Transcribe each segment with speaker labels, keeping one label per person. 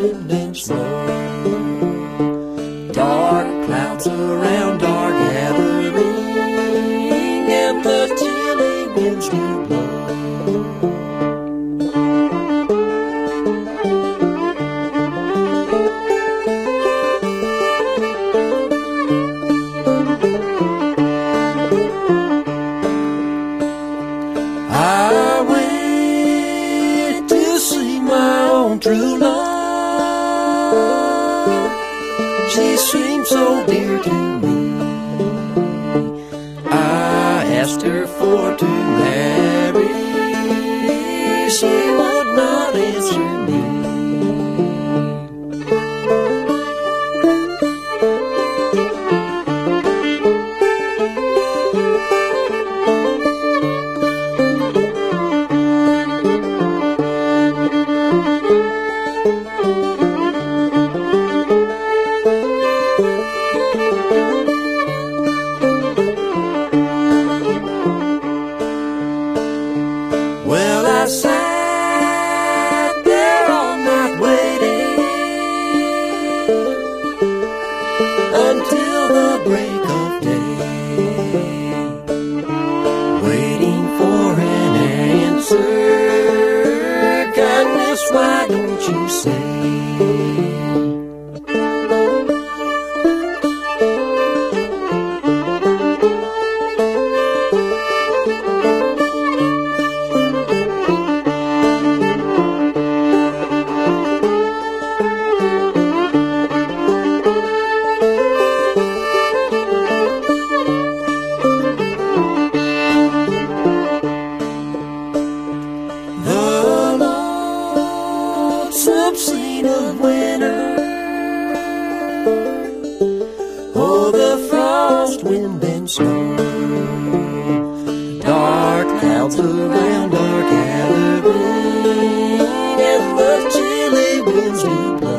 Speaker 1: wind and snow. Dark clouds around are gathering, and the chilly winds do blow. True love, she seemed so dear to me. I asked her for to marry, she would not answer me. Why don't you say? Scene of winter, oh, the frost, wind and snow. Dark clouds around are gathering, and the chilly winds do blow.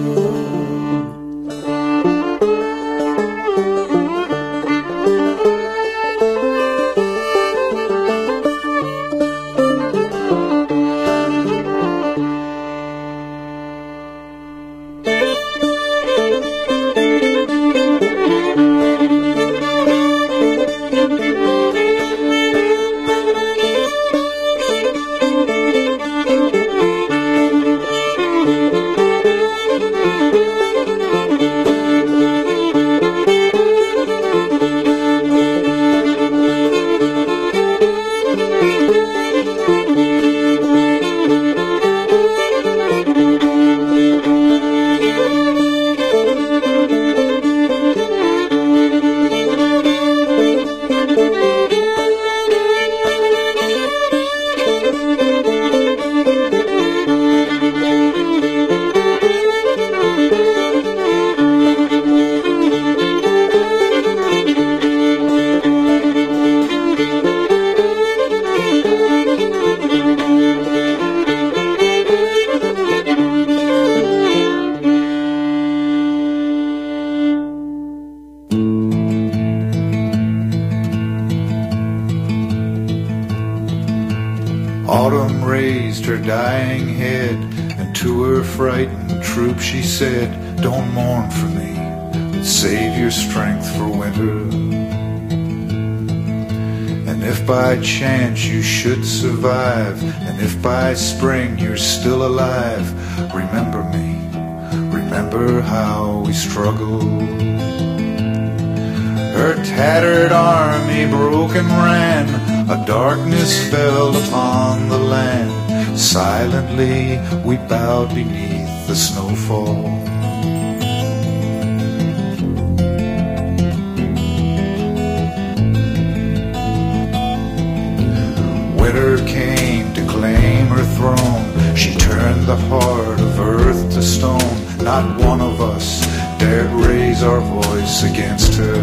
Speaker 2: Autumn raised her dying head, and to her frightened troop she said, "Don't mourn for me, but save your strength for winter. And if by chance you should survive, and if by spring you're still alive, remember me, remember how we struggled." Her tattered army broke and ran, a darkness fell upon the land. Silently we bowed beneath the snowfall. Winter came to claim her throne. She turned the heart of earth to stone. Not one of us dared raise our voice against her.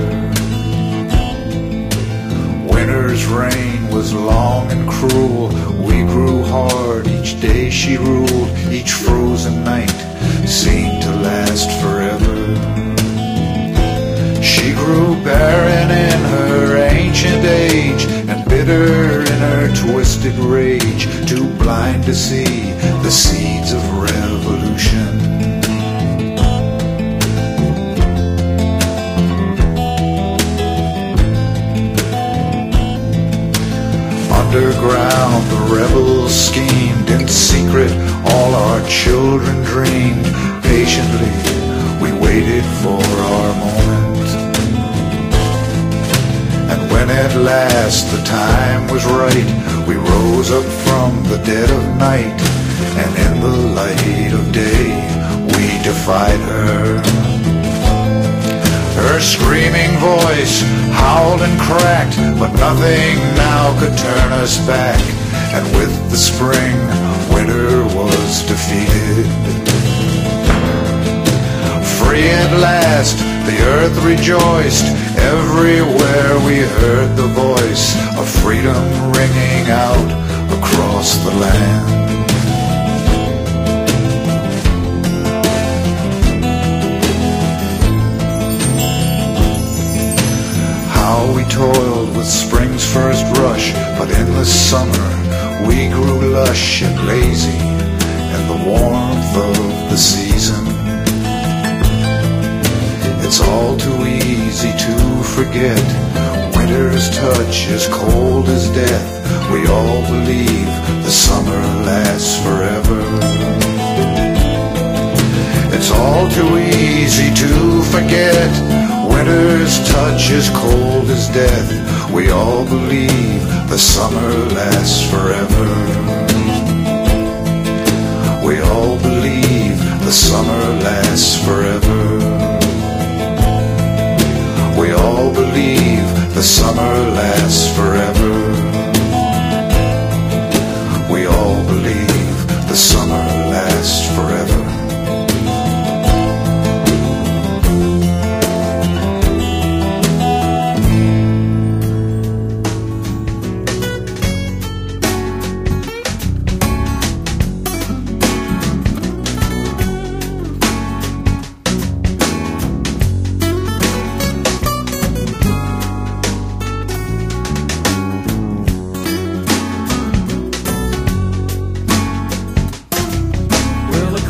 Speaker 2: Winter's reign was long and cruel. We grew hard each day she ruled. Each frozen night seemed to last forever. She grew barren in her ancient age, and bitter in her twisted rage, too blind to see the seeds of revolution. ground the rebels schemed. In secret all our children dreamed. Patiently we waited for our moment. And when at last the time was right, we rose up from the dead of night, and in the light of day we defied her. Her screaming voice howled and cracked, but nothing now could turn us back. And with the spring, winter was defeated. Free at last, the earth rejoiced. Everywhere we heard the voice of freedom ringing out across the land. We toiled with spring's first rush, but in the summer we grew lush and lazy in the warmth of the season. It's all too easy to forget. Winter's touch is cold as death. We all believe the summer lasts forever. It's all too easy to forget. Winter's touch is cold as death. We all believe the summer lasts forever. We all believe the summer lasts forever. We all believe the summer lasts forever. We all believe the summer lasts forever.
Speaker 1: Well, the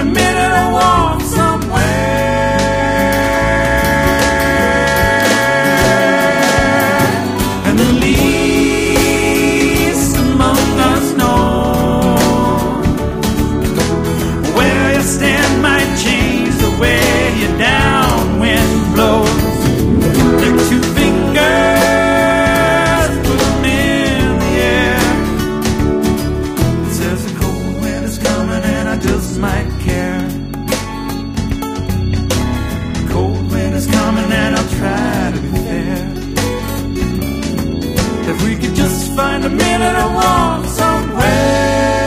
Speaker 1: a minute or walk somewhere. And the least among us know where you stand might change the way you're down. Wind blows, take 2 fingers, put them in the air. It says the cold wind is coming and I just might care. The cold wind is coming and I'll try to be fair. If we could just find a minute or walk somewhere.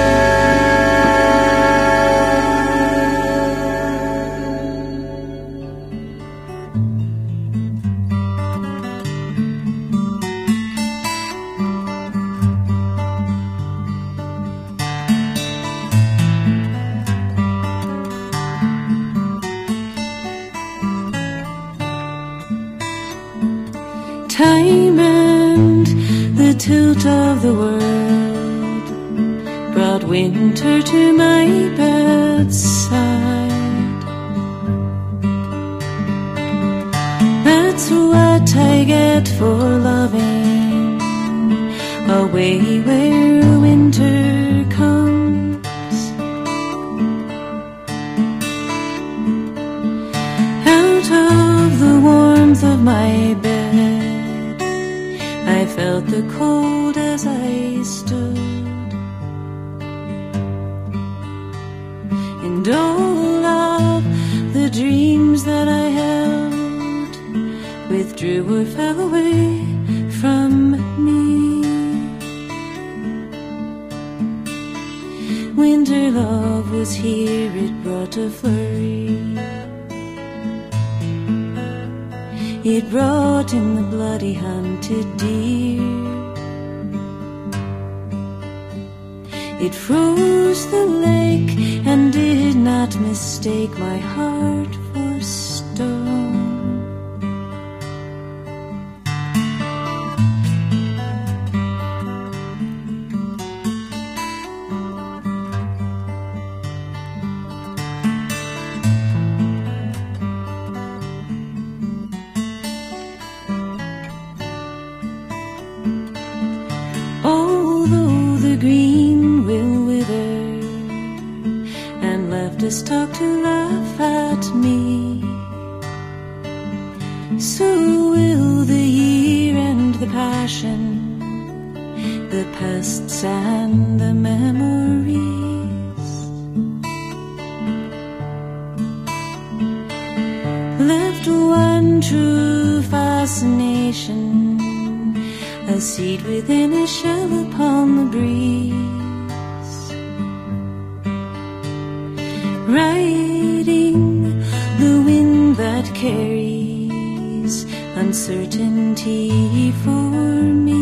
Speaker 3: Time and the tilt of the world brought winter to my bedside. That's what I get for loving away where winter comes. Out of the warmth of my bed I felt the cold as I stood, and all of the dreams that I held withdrew or fell away from me. Winter love was here, it brought a flurry. It brought in the bloody hunted deer. It froze the lake and did not mistake my heart for stone. Talk to laugh at me. So will the year and the passion, the pests and the memories. Left one true fascination, a seed within a shell upon the breeze. Riding the wind that carries uncertainty for me.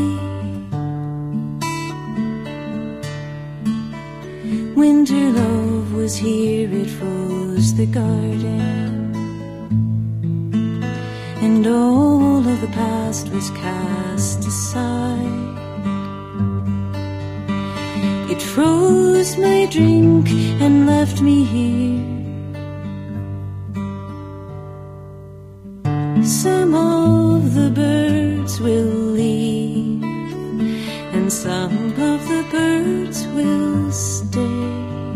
Speaker 3: Winter love was here, it froze the garden, and all of the past was cast aside. It froze my drink and left me here. Some of the birds will leave, and some of the birds will stay.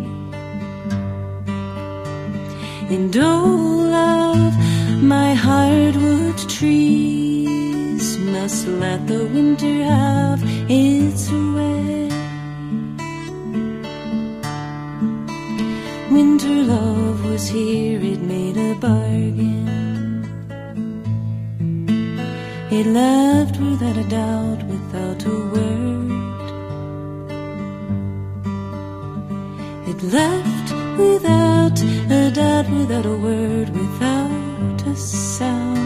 Speaker 3: And all of my hardwood trees must let the winter have its way. Winter love was here, it made a bargain. It left without a doubt, without a word. It left without a doubt, without a word, without a sound.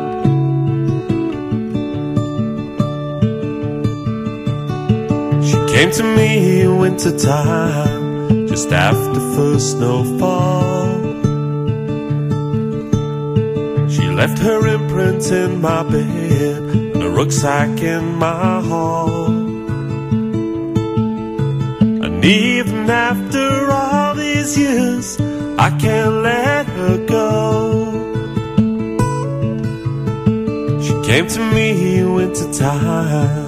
Speaker 1: She
Speaker 4: came to me in winter time, just after first snowfall. She left her imprint in my bed and a rucksack in my hall. And even after all these years, I can't let her go. She came to me in winter time.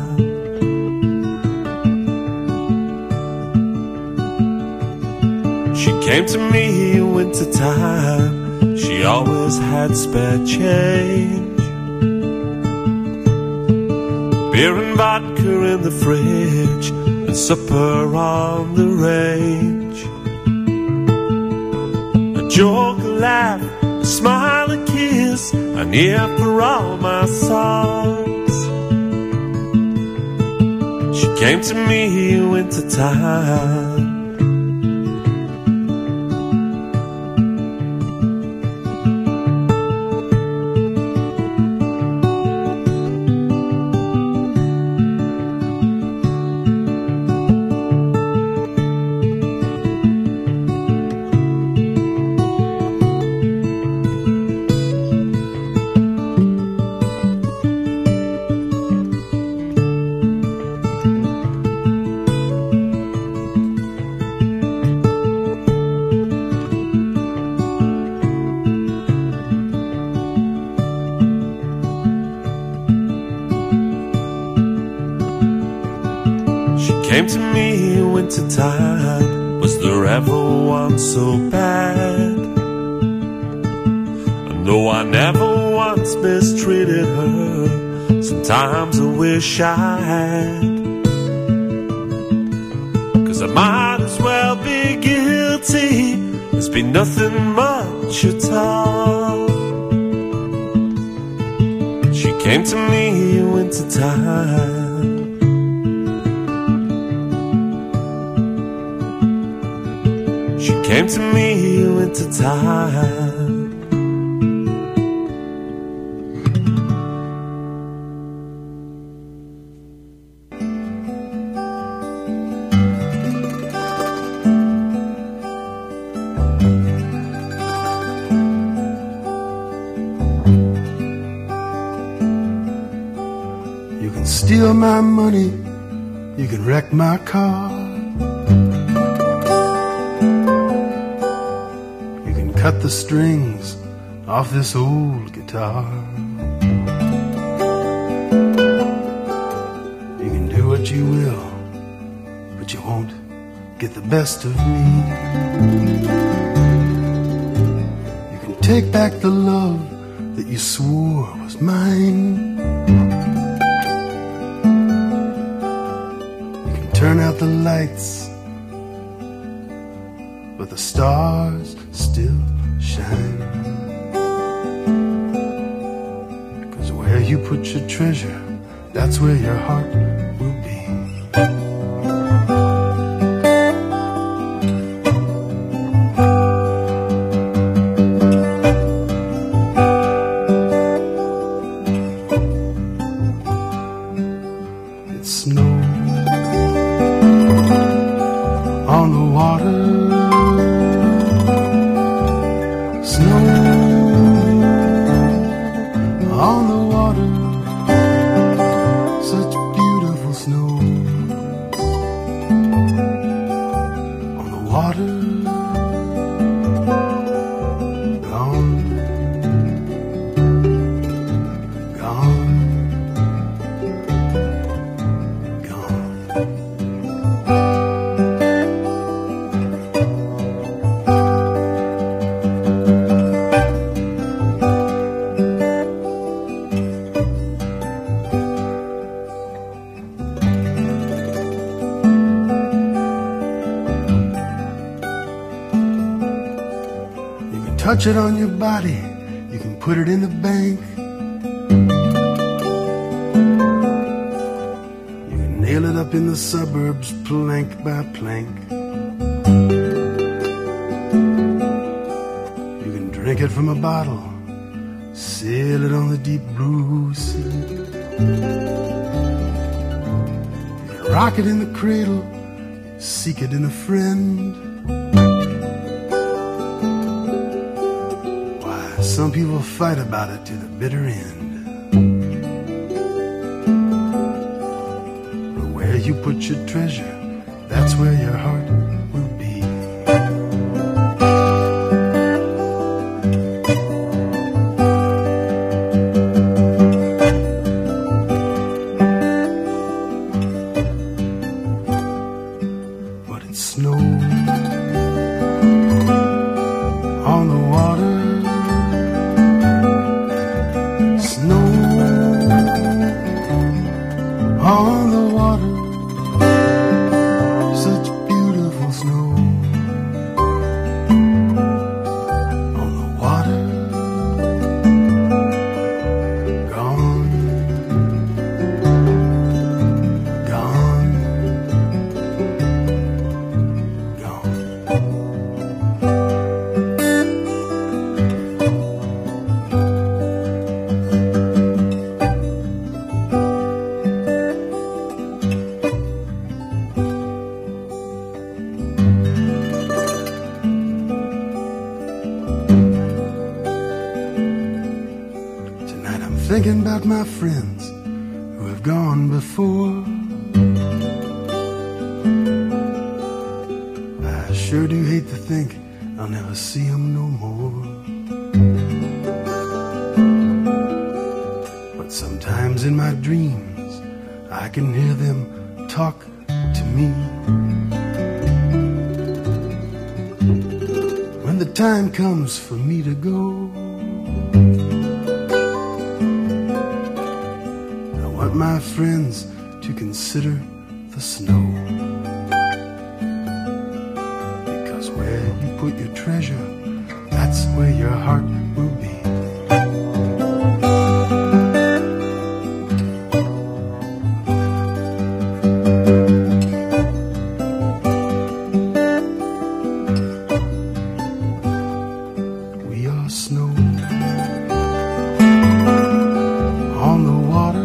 Speaker 4: She came to me in winter time. She always had spare change. Beer and vodka in the fridge and supper on the range. A joke, a laugh, a smile, a kiss, an ear for all my songs. She came to me in winter time. Came to me in winter time. Was there ever one so bad? And though I never once mistreated her, sometimes I wish I had. 'Cause I might as well be guilty. There's been nothing much at all. She came to me in winter time. Came to me in winter time.
Speaker 5: You can steal my money, you can wreck my car, cut the strings off this old guitar. You can do what you will, but you won't get the best of me. You can take back the love that you swore was mine. You can turn out the lights, but the stars still shine. 'Cause where you put your treasure, that's where your heart will be. It snows on the water, on the water, such beautiful snow on the water, gone, gone, gone. Touch it on your body, you can put it in the bank. You can nail it up in the suburbs, plank by plank. You can drink it from a bottle, sail it on the deep blue sea. You can rock it in the cradle, seek it in a friend. Why, some people fight about it to the bitter end. But where you put your treasure, that's where your heart will be. Thinking about my friends who have gone before. I sure do hate to think I'll never see them no more. But sometimes in my dreams I can hear them talk to me. When the time comes for me to go, my friends to consider the snow. Because where you put your treasure, that's where your heart will be. We are snow on the water.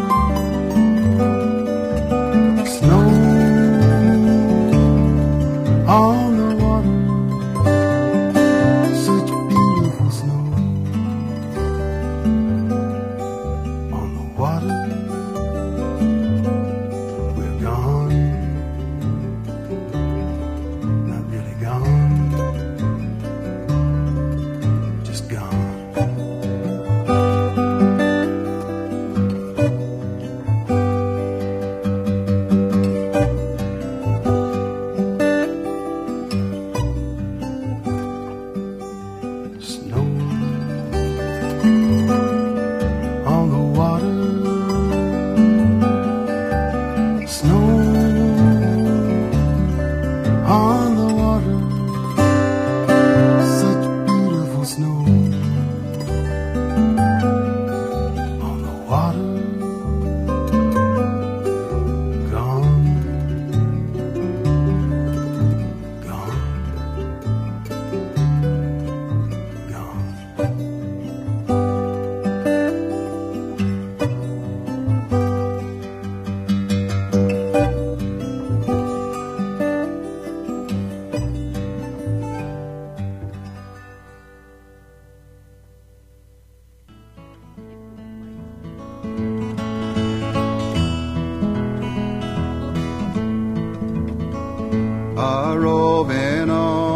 Speaker 6: Roving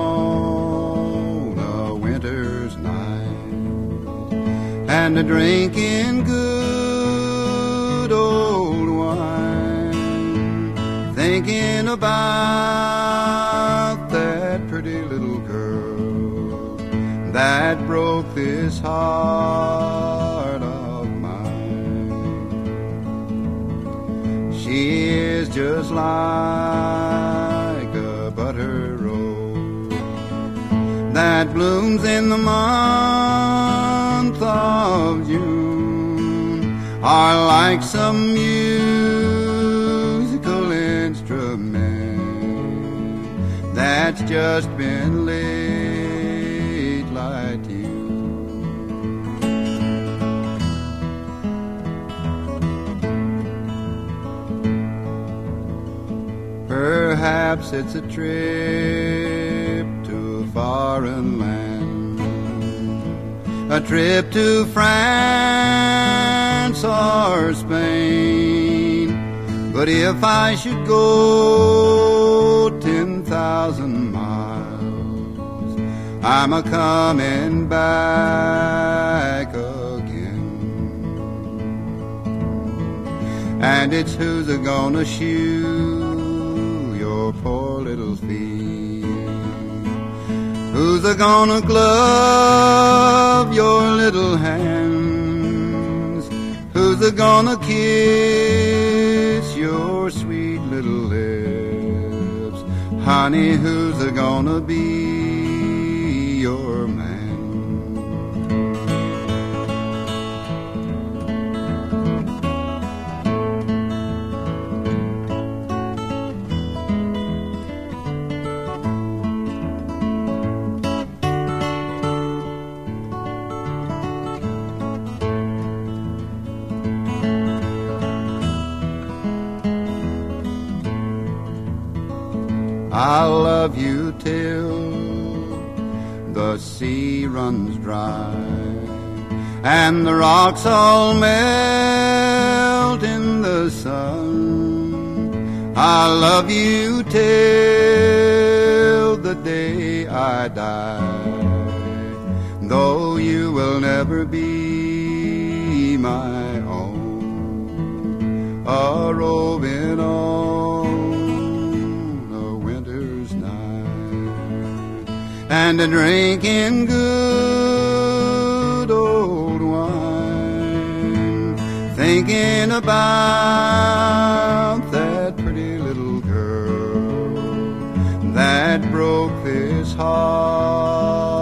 Speaker 6: on a winter's night and a drinking good old wine, thinking about that pretty little girl that broke this heart of mine. She is just like butter rose that blooms in the month of June, or like some musical instrument that's just been laid like you. perhaps it's a trip to a foreign land, a trip to France or Spain. But if I should go 10,000 miles, I'm a-comin' back again. And it's who's a-gonna shoe your poor little feet, who's a-gonna glove your little hands, who's a-gonna kiss your sweet little lips. Honey, who's a-gonna be your man? I'll love you till the sea runs dry and the rocks all melt in the sun. I'll love you till the day I die, though you will never be my own, a roving on and a drinking good old wine, thinking about that pretty little girl that broke this heart